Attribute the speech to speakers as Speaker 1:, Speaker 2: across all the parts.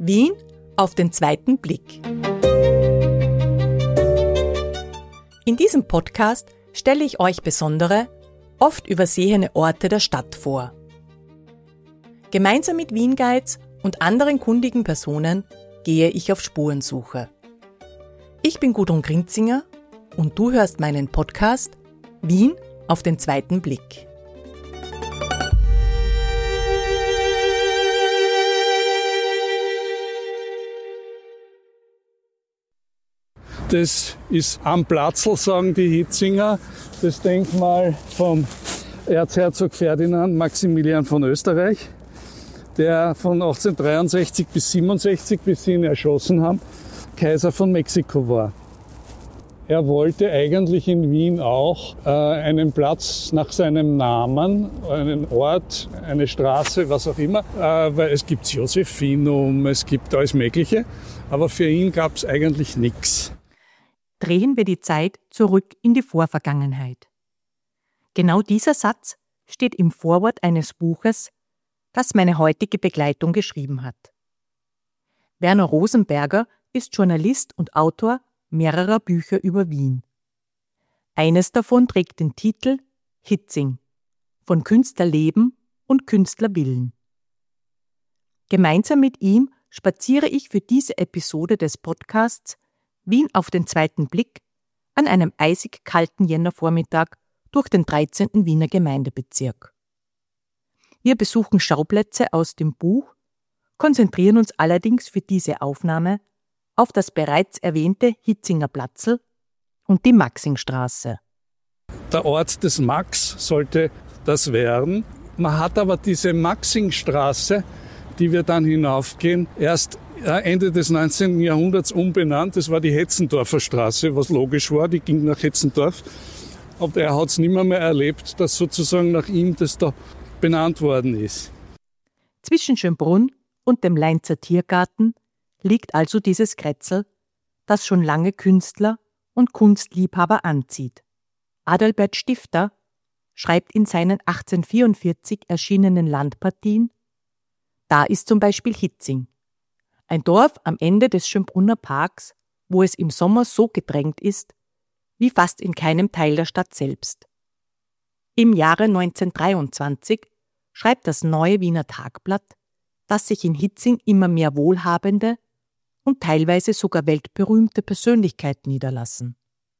Speaker 1: Wien auf den zweiten Blick. In diesem Podcast stelle ich euch besondere, oft übersehene Orte der Stadt vor. Gemeinsam mit Wien Guides und anderen kundigen Personen gehe ich auf Spurensuche. Ich bin Gudrun Grinzinger und du hörst meinen Podcast Wien auf den zweiten Blick.
Speaker 2: Das ist am Platzl, sagen die Hitzinger, das Denkmal vom Erzherzog Ferdinand Maximilian von Österreich, der von 1863 bis 1867, bis sie ihn erschossen haben, Kaiser von Mexiko war. Er wollte eigentlich in Wien auch einen Platz nach seinem Namen, einen Ort, eine Straße, was auch immer, weil es gibt Josephinum, es gibt alles Mögliche, aber für ihn gab es eigentlich nichts.
Speaker 1: Drehen wir die Zeit zurück in die Vorvergangenheit. Genau dieser Satz steht im Vorwort eines Buches, das meine heutige Begleitung geschrieben hat. Werner Rosenberger ist Journalist und Autor mehrerer Bücher über Wien. Eines davon trägt den Titel Hitzing – von Künstlerleben und Künstlerwillen. Gemeinsam mit ihm spaziere ich für diese Episode des Podcasts Wien auf den zweiten Blick an einem eisig kalten Jännervormittag durch den 13. Wiener Gemeindebezirk. Wir besuchen Schauplätze aus dem Buch, konzentrieren uns allerdings für diese Aufnahme auf das bereits erwähnte Hitzinger Platzl und die Maxingstraße.
Speaker 2: Der Ort des Max sollte das werden. Man hat aber diese Maxingstraße, die wir dann hinaufgehen, erst Ende des 19. Jahrhunderts umbenannt. Das war die Hetzendorfer Straße, was logisch war, die ging nach Hetzendorf. Aber er hat es nicht mehr erlebt, dass sozusagen nach ihm das da benannt worden ist.
Speaker 1: Zwischen Schönbrunn und dem Leinzer Tiergarten liegt also dieses Kretzel, das schon lange Künstler und Kunstliebhaber anzieht. Adalbert Stifter schreibt in seinen 1844 erschienenen Landpartien: Da ist zum Beispiel Hitzing, ein Dorf am Ende des Schönbrunner Parks, wo es im Sommer so gedrängt ist, wie fast in keinem Teil der Stadt selbst. Im Jahre 1923 schreibt das Neue Wiener Tagblatt, dass sich in Hitzing immer mehr wohlhabende und teilweise sogar weltberühmte Persönlichkeiten niederlassen.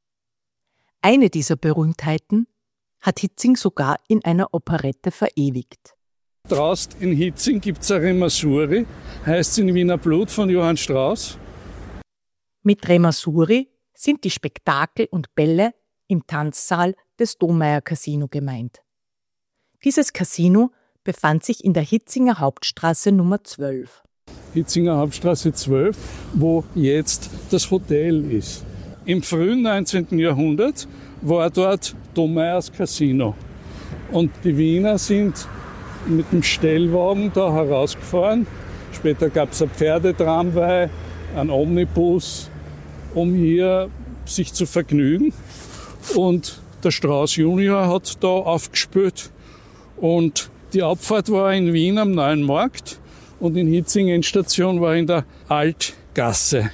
Speaker 1: Eine dieser Berühmtheiten hat Hitzing sogar in einer Operette verewigt.
Speaker 2: Draußen in Hitzing gibt es ein Remasuri, heißt in Wiener Blut von Johann Strauss.
Speaker 1: Mit Remasuri sind die Spektakel und Bälle im Tanzsaal des Domeyer Casino gemeint. Dieses Casino befand sich in der Hitzinger Hauptstraße Nummer 12.
Speaker 2: Hitzinger Hauptstraße 12, wo jetzt das Hotel ist. Im frühen 19. Jahrhundert war dort Domeyers Casino. Und die Wiener sind mit dem Stellwagen da herausgefahren. Später gab es ein Pferdetramway, einen Omnibus, um hier sich zu vergnügen. Und der Strauß Junior hat da aufgespielt. Und die Abfahrt war in Wien am Neuen Markt und in Hitzing Endstation war in der Altgasse.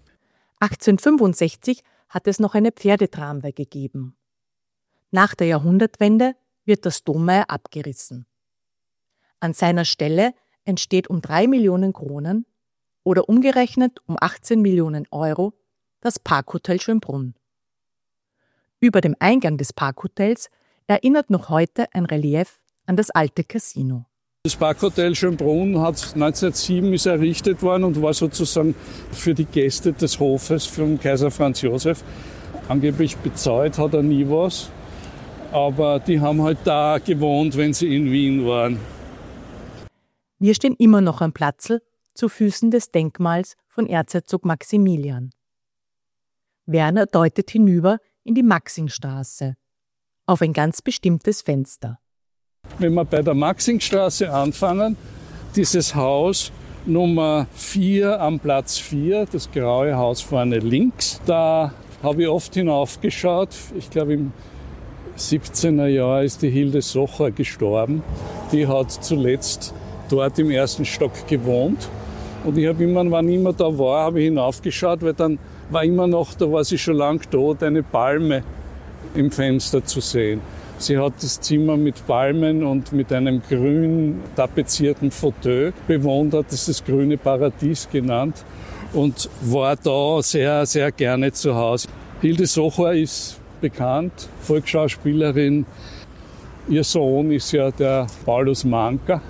Speaker 1: 1865 hat es noch eine Pferdetramway gegeben. Nach der Jahrhundertwende wird das Domeyer abgerissen. An seiner Stelle entsteht um 3 Millionen Kronen oder umgerechnet um 18 Millionen Euro das Parkhotel Schönbrunn. Über dem Eingang des Parkhotels erinnert noch heute ein Relief an das alte Casino.
Speaker 2: Das Parkhotel Schönbrunn hat 1907 ist errichtet worden und war sozusagen für die Gäste des Hofes von Kaiser Franz Josef. Angeblich bezahlt hat er nie was, aber die haben halt da gewohnt, wenn sie in Wien waren.
Speaker 1: Wir stehen immer noch am Platzl zu Füßen des Denkmals von Erzherzog Maximilian. Werner deutet hinüber in die Maxingstraße, auf ein ganz bestimmtes Fenster.
Speaker 2: Wenn wir bei der Maxingstraße anfangen, dieses Haus Nummer 4 am Platz 4, das graue Haus vorne links, da habe ich oft hinaufgeschaut. Ich glaube, im 17er Jahr ist die Hilde Socher gestorben. Die hat zuletzt dort im ersten Stock gewohnt. Und ich habe immer, wann immer da war, habe ich hinaufgeschaut, weil dann war immer noch, da war sie schon lang tot, eine Palme im Fenster zu sehen. Sie hat das Zimmer mit Palmen und mit einem grün tapezierten Fauteuil bewohnt, hat es das grüne Paradies genannt und war da sehr, sehr gerne zu Hause. Hilde Socher ist bekannt, Volksschauspielerin. Ihr Sohn ist ja der Paulus Manka.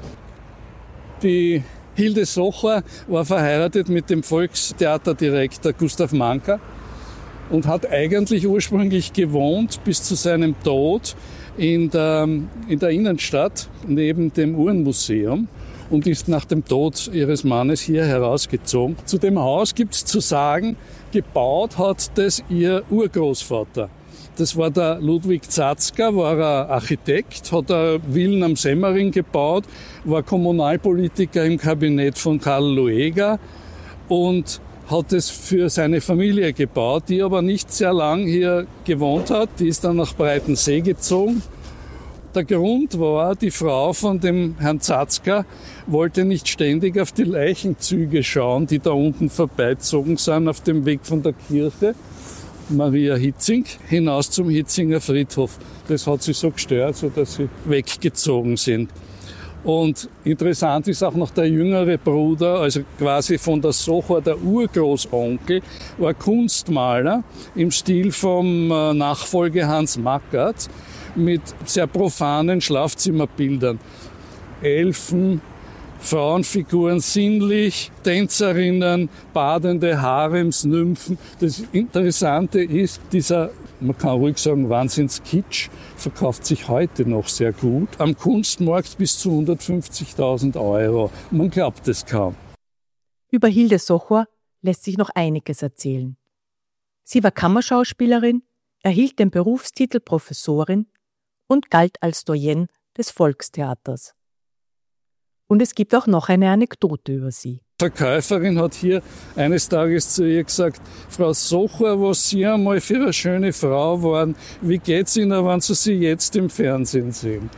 Speaker 2: Die Hilde Socher war verheiratet mit dem Volkstheaterdirektor Gustav Manka und hat eigentlich ursprünglich gewohnt bis zu seinem Tod in der Innenstadt neben dem Uhrenmuseum und ist nach dem Tod ihres Mannes hier herausgezogen. Zu dem Haus gibt es zu sagen, gebaut hat das ihr Urgroßvater. Das war der Ludwig Zatzka, war ein Architekt, hat eine Villen am Semmering gebaut, war Kommunalpolitiker im Kabinett von Karl Lueger und hat es für seine Familie gebaut, die aber nicht sehr lang hier gewohnt hat. Die ist dann nach Breitensee gezogen. Der Grund war, die Frau von dem Herrn Zatzka wollte nicht ständig auf die Leichenzüge schauen, die da unten vorbeizogen sind auf dem Weg von der Kirche Maria Hitzing hinaus zum Hitzinger Friedhof. Das hat sie so gestört, sodass sie weggezogen sind. Und interessant ist auch noch der jüngere Bruder, also quasi von der Socher, der Urgroßonkel, war Kunstmaler im Stil vom Nachfolger Hans Mackert mit sehr profanen Schlafzimmerbildern. Elfen, Frauenfiguren sinnlich, Tänzerinnen, badende Haremsnymphen. Das Interessante ist, dieser, man kann ruhig sagen, Wahnsinnskitsch verkauft sich heute noch sehr gut. Am Kunstmarkt bis zu 150.000 €. Man glaubt es kaum.
Speaker 1: Über Hilde Socher lässt sich noch einiges erzählen. Sie war Kammerschauspielerin, erhielt den Berufstitel Professorin und galt als Doyenne des Volkstheaters. Und es gibt auch noch eine Anekdote über sie.
Speaker 2: Die Verkäuferin hat hier eines Tages zu ihr gesagt, Frau Socher, was Sie einmal für eine schöne Frau waren, wie geht's Ihnen, wenn Sie sie jetzt im Fernsehen sehen?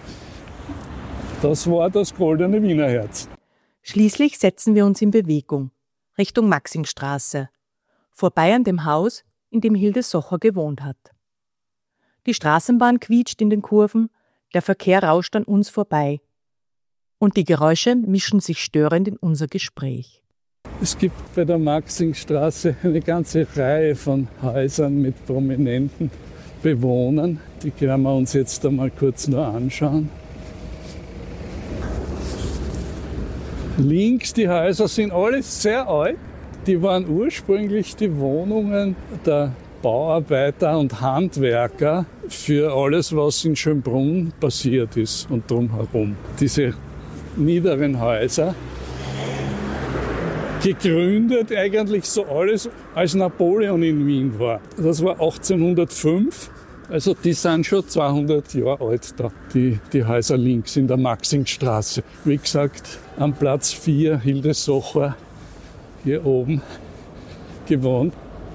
Speaker 2: Das war das goldene Wiener Herz.
Speaker 1: Schließlich setzen wir uns in Bewegung, Richtung Maxingstraße, vorbei an dem Haus, in dem Hilde Socher gewohnt hat. Die Straßenbahn quietscht in den Kurven, der Verkehr rauscht an uns vorbei. Und die Geräusche mischen sich störend in unser Gespräch.
Speaker 2: Es gibt bei der Maxingstraße eine ganze Reihe von Häusern mit prominenten Bewohnern. Die können wir uns jetzt einmal kurz nur anschauen. Links, die Häuser sind alle sehr alt. Die waren ursprünglich die Wohnungen der Bauarbeiter und Handwerker für alles, was in Schönbrunn passiert ist und drumherum. Diese niederen Häuser, gegründet eigentlich so alles, als Napoleon in Wien war. Das war 1805, also die sind schon 200 Jahre alt da, die Häuser links in der Maxingstraße. Wie gesagt, am Platz 4 Hilde Socher hier oben gewohnt.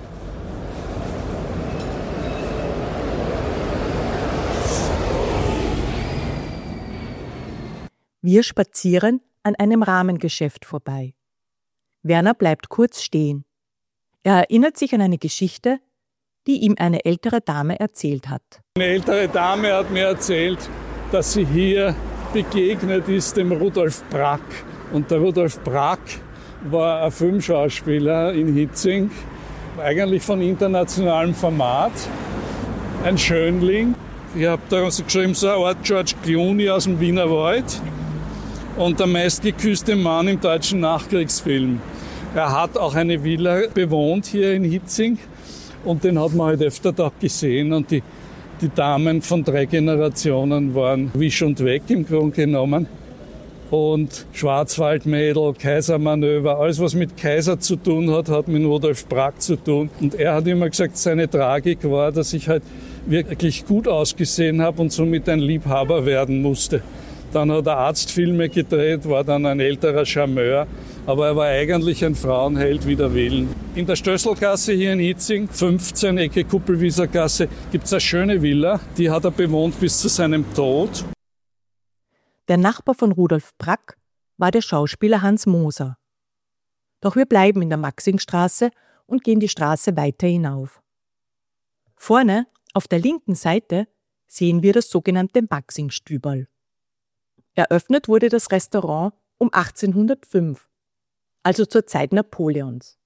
Speaker 1: Wir spazieren an einem Rahmengeschäft vorbei. Werner bleibt kurz stehen. Er erinnert sich an eine Geschichte, die ihm eine ältere Dame erzählt hat.
Speaker 2: Eine ältere Dame hat mir erzählt, dass sie hier begegnet ist dem Rudolf Brack. Und der Rudolf Brack war ein Filmschauspieler in Hitzing, eigentlich von internationalem Format, ein Schönling. Ich habe da geschrieben, so eine Art George Clooney aus dem Wiener Wald. Und der meistgeküsste Mann im deutschen Nachkriegsfilm. Er hat auch eine Villa bewohnt hier in Hitzing und den hat man halt öfter da gesehen und die Damen von 3 Generationen waren wisch und weg im Grunde genommen. Und Schwarzwaldmädel, Kaisermanöver, alles was mit Kaiser zu tun hat, hat mit Rudolf Brack zu tun. Und er hat immer gesagt, seine Tragik war, dass ich halt wirklich gut ausgesehen habe und somit ein Liebhaber werden musste. Dann hat er Arztfilme gedreht, war dann ein älterer Charmeur, aber er war eigentlich ein Frauenheld wider Willen. In der Stösselgasse hier in Hitzing, 15 Ecke Kuppelwiesergasse, gibt es eine schöne Villa, die hat er bewohnt bis zu seinem Tod.
Speaker 1: Der Nachbar von Rudolf Brack war der Schauspieler Hans Moser. Doch wir bleiben in der Maxingstraße und gehen die Straße weiter hinauf. Vorne, auf der linken Seite, sehen wir das sogenannte Maxingstüberl. Eröffnet wurde das Restaurant um 1805, also zur Zeit Napoleons.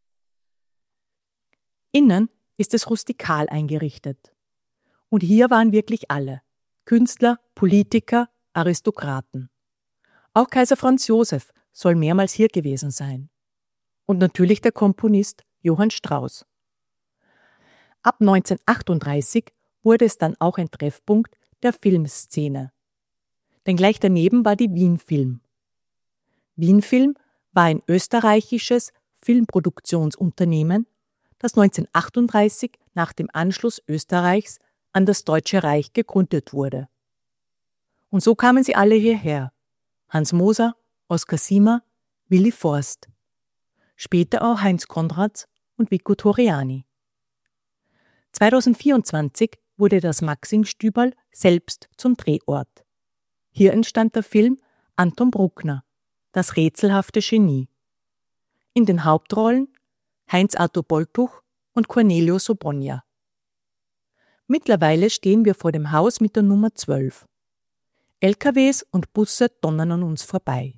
Speaker 1: Innen ist es rustikal eingerichtet. Und hier waren wirklich alle: Künstler, Politiker, Aristokraten. Auch Kaiser Franz Josef soll mehrmals hier gewesen sein. Und natürlich der Komponist Johann Strauss. Ab 1938 wurde es dann auch ein Treffpunkt der Filmszene. Denn gleich daneben war die Wien Film. Wien Film war ein österreichisches Filmproduktionsunternehmen, das 1938 nach dem Anschluss Österreichs an das Deutsche Reich gegründet wurde. Und so kamen sie alle hierher: Hans Moser, Oskar Siemer, Willi Forst. Später auch Heinz Konrads und Vico Torriani. 2024 wurde das Maxingstüberl selbst zum Drehort. Hier entstand der Film Anton Bruckner, das rätselhafte Genie. In den Hauptrollen Heinz-Arthur Boltuch und Cornelio Sobonja. Mittlerweile stehen wir vor dem Haus mit der Nummer 12. LKWs und Busse donnern an uns vorbei.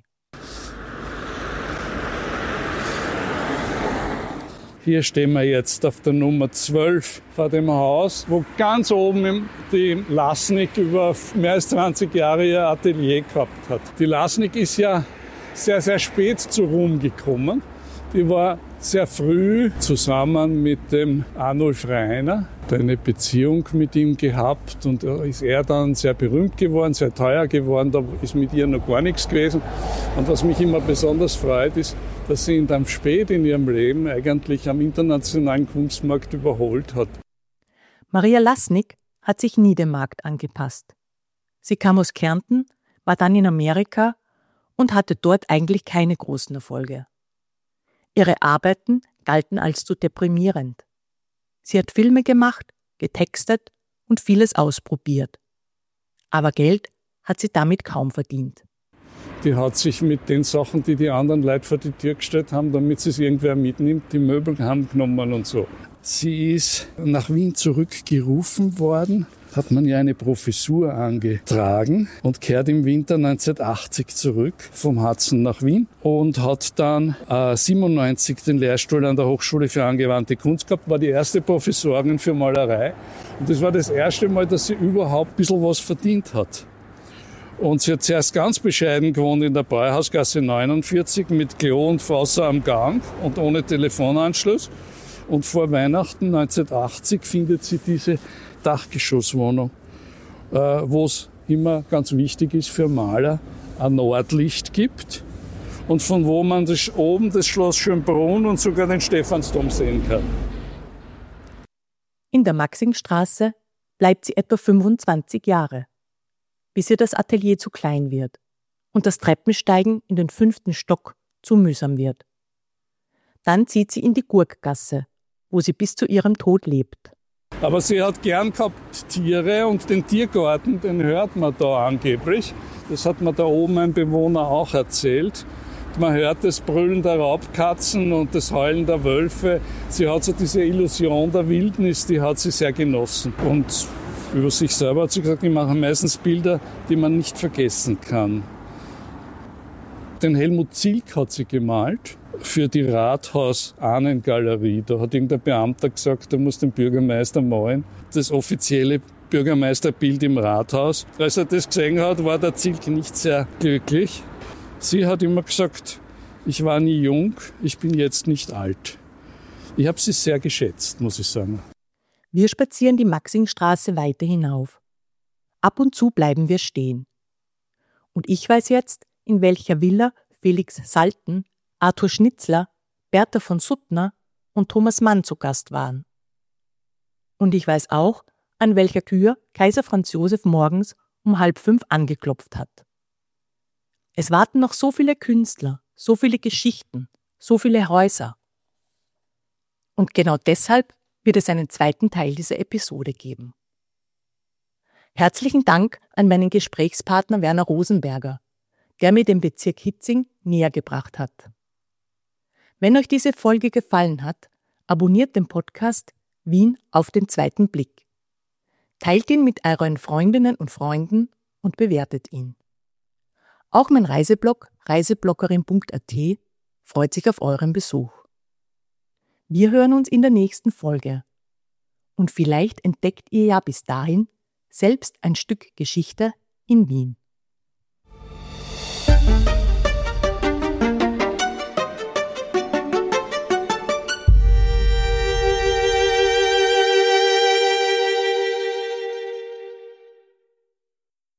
Speaker 2: Hier stehen wir jetzt auf der Nummer 12 vor dem Haus, wo ganz oben die Lasnik über mehr als 20 Jahre ihr Atelier gehabt hat. Die Lasnik ist ja sehr, sehr spät zu Ruhm gekommen. Die war sehr früh zusammen mit dem Arnulf Rainer, eine Beziehung mit ihm gehabt, und ist er dann sehr berühmt geworden, sehr teuer geworden, da ist mit ihr noch gar nichts gewesen. Und was mich immer besonders freut, ist, dass sie ihn dann spät in ihrem Leben eigentlich am internationalen Kunstmarkt überholt hat.
Speaker 1: Maria Lasnik hat sich nie dem Markt angepasst. Sie kam aus Kärnten, war dann in Amerika und hatte dort eigentlich keine großen Erfolge. Ihre Arbeiten galten als zu deprimierend. Sie hat Filme gemacht, getextet und vieles ausprobiert. Aber Geld hat sie damit kaum verdient.
Speaker 2: Die hat sich mit den Sachen, die die anderen Leute vor die Tür gestellt haben, damit sie es irgendwer mitnimmt, die Möbel heimgenommen und so. Sie ist nach Wien zurückgerufen worden, hat man ja eine Professur angetragen und kehrt im Winter 1980 zurück vom Hudson nach Wien und hat dann 97 den Lehrstuhl an der Hochschule für angewandte Kunst gehabt, war die erste Professorin für Malerei. Und das war das erste Mal, dass sie überhaupt ein bisschen was verdient hat. Und sie hat zuerst ganz bescheiden gewohnt in der Bauerhausgasse 49 mit Klo und Wasser am Gang und ohne Telefonanschluss. Und vor Weihnachten 1980 findet sie diese Dachgeschosswohnung, wo es immer ganz wichtig ist für Maler, ein Nordlicht gibt und von wo man oben das Schloss Schönbrunn und sogar den Stephansdom sehen kann.
Speaker 1: In der Maxingstraße bleibt sie etwa 25 Jahre, bis ihr das Atelier zu klein wird und das Treppensteigen in den 5. Stock zu mühsam wird. Dann zieht sie in die Gurkgasse, wo sie bis zu ihrem Tod lebt.
Speaker 2: Aber sie hat gern gehabt Tiere und den Tiergarten, den hört man da angeblich. Das hat mir da oben ein Bewohner auch erzählt. Man hört das Brüllen der Raubkatzen und das Heulen der Wölfe. Sie hat so diese Illusion der Wildnis, die hat sie sehr genossen. Und über sich selber hat sie gesagt, ich mache meistens Bilder, die man nicht vergessen kann. Den Helmut Zilk hat sie gemalt für die Rathaus-Ahnengalerie. Da hat irgendein Beamter gesagt, er muss den Bürgermeister malen. Das offizielle Bürgermeisterbild im Rathaus. Als er das gesehen hat, war der Zilk nicht sehr glücklich. Sie hat immer gesagt, ich war nie jung, ich bin jetzt nicht alt. Ich habe sie sehr geschätzt, muss ich sagen.
Speaker 1: Wir spazieren die Maxingstraße weiter hinauf. Ab und zu bleiben wir stehen. Und ich weiß jetzt, in welcher Villa Felix Salten, Arthur Schnitzler, Bertha von Suttner und Thomas Mann zu Gast waren. Und ich weiß auch, an welcher Tür Kaiser Franz Josef morgens um 4:30 angeklopft hat. Es warten noch so viele Künstler, so viele Geschichten, so viele Häuser. Und genau deshalb wird es einen zweiten Teil dieser Episode geben. Herzlichen Dank an meinen Gesprächspartner Werner Rosenberger, der mir den Bezirk Hietzing näher gebracht hat. Wenn euch diese Folge gefallen hat, abonniert den Podcast Wien auf den zweiten Blick. Teilt ihn mit euren Freundinnen und Freunden und bewertet ihn. Auch mein Reiseblog reisebloggerin.at freut sich auf euren Besuch. Wir hören uns in der nächsten Folge. Und vielleicht entdeckt ihr ja bis dahin selbst ein Stück Geschichte in Wien.